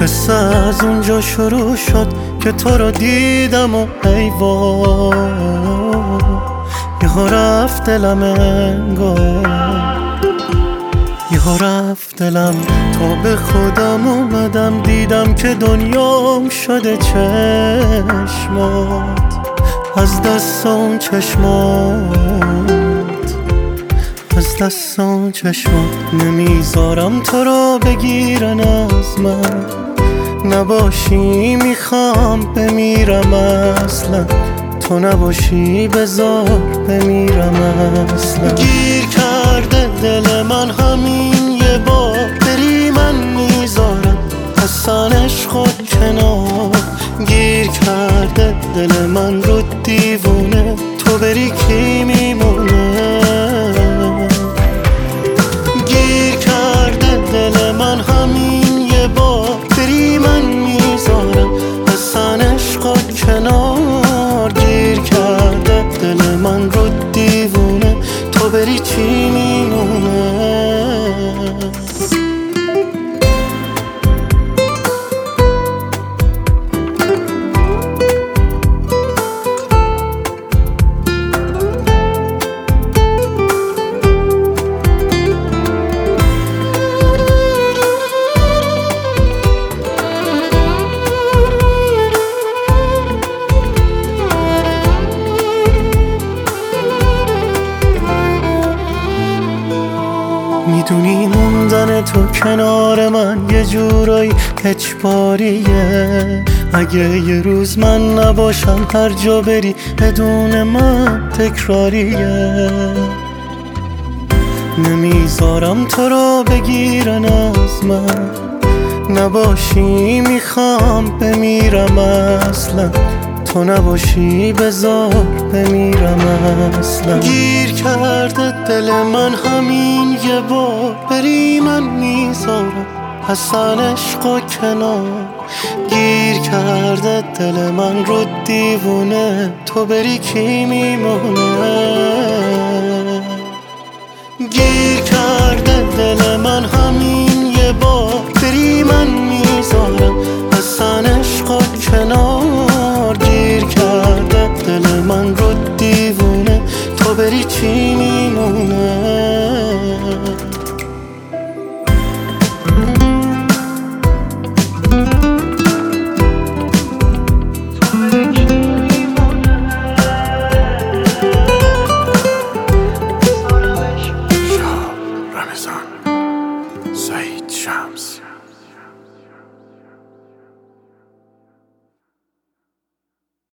قصه از اونجا شروع شد که تو رو دیدم و ای وای یهو رفت دلم انگار، یهو رفت دلم. تا به خودم اومدم دیدم که دنیام شده چشمات، از دست اون چشمات، از دست اون چشمات. نمیذارم تو رو بگیرن از من، نباشی میخوام بمیرم اصلا، تو نباشی بذار بمیرم اصلا. گیر کرده دل من همین یه بار بری من میذارم اصلا عشق کنار. گیر کرده دل من رو دیوونه، تو بری کی میمونه. گیر کرده دل من همین یه بار بری من میذارم اصلا عشق کنار. گیر کرده دل من رو دیوونه، تو بری چی میمونه. میدونی موندن تو کنار من یه جورایی اجباریه. اگه یه روز من نباشم هر جا بری بدون من تکراریه. نمیذارم تو رو بگیرن از من، نباشی میخوام بمیرم اصلا، تو نباشی بذار بمیرم اصلا. گیر کرده دل من همین یه بار بری من میذارم اصلا عشق کنار. گیر کرده دل من رو دیوونه، تو بری کی میمونه. گیر کرده دل من همین یه بار بری من میذارم اصلا عشق کنار. گیر کرده دل من رو دیوونه، تو بری چی میمونه. رمضان سعید شمس